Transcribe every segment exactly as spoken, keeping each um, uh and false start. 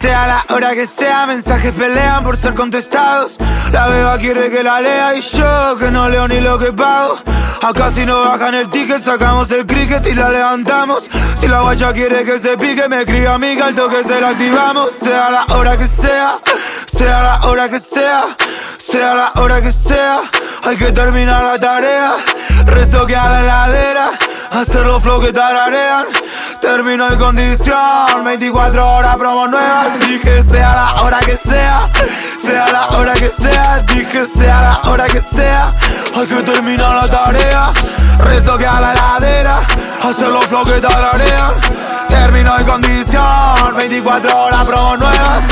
sea la hora que sea, mensajes pelean por ser contestados. La beba quiere que la lea y yo que no leo ni lo que pago. Acá si no bajan el ticket sacamos el cricket y la levantamos. Si la guacha quiere que se pique me cría amiga al toque se la activamos. Sea la hora que sea, sea la hora que sea, sea la hora que sea, hay que terminar la tarea. Restoquear la heladera, hacer los flow que tararean. Termino en condición, veinticuatro horas promo nuevas. Dije sea la hora que sea, sea la hora que sea. Dije sea la hora que sea, hay que terminar la tarea. Restoquear la heladera, hacer los flow que tararean. Termino en condición, veinticuatro horas promo nuevas.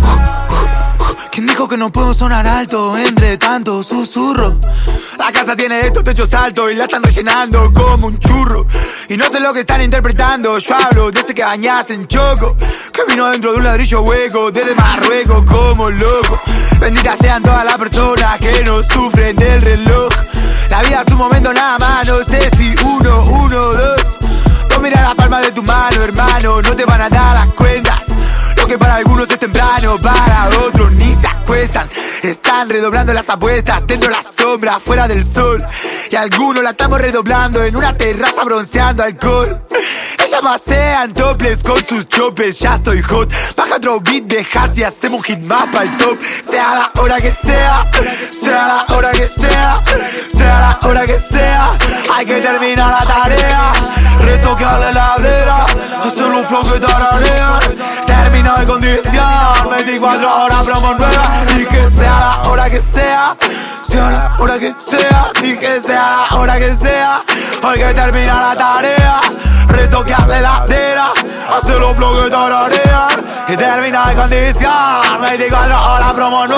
¿Quién dijo que no puedo sonar alto entre tanto susurro? La casa tiene estos techos altos y la están rellenando como un churro. Y no sé lo que están interpretando, yo hablo de ese que bañás en choco, que vino dentro de un ladrillo hueco desde Marruecos como loco. Benditas sean todas las personas que no sufren del reloj. La vida es un momento nada más, no sé si uno, uno, dos. No mira la palma de tu mano, hermano, no te van a dar las cuentas. Lo que para algunos es temprano, para otros ni se acuestan. Están redoblando las apuestas dentro de la sombra, fuera del sol. Y algunos la estamos redoblando en una terraza bronceando alcohol. Ellas pasean topless con sus chopes, ya estoy hot. Baja otro beat de hats y hacemos un hit más para el top. Sea la hora que sea, sea la hora que sea, sea la hora que sea, hay que terminar la tarea. Restoquear la heladera, hacer un flow que tararean. Termino en condición, veinticuatro horas promo nuevas. Dije sea la hora que sea, sea la hora que sea. Dije sea la hora que sea, hay que terminar la tarea. Restoquear la heladera, hacer los flow que tararean. Y termina en condición, veinticuatro horas promo nuevas.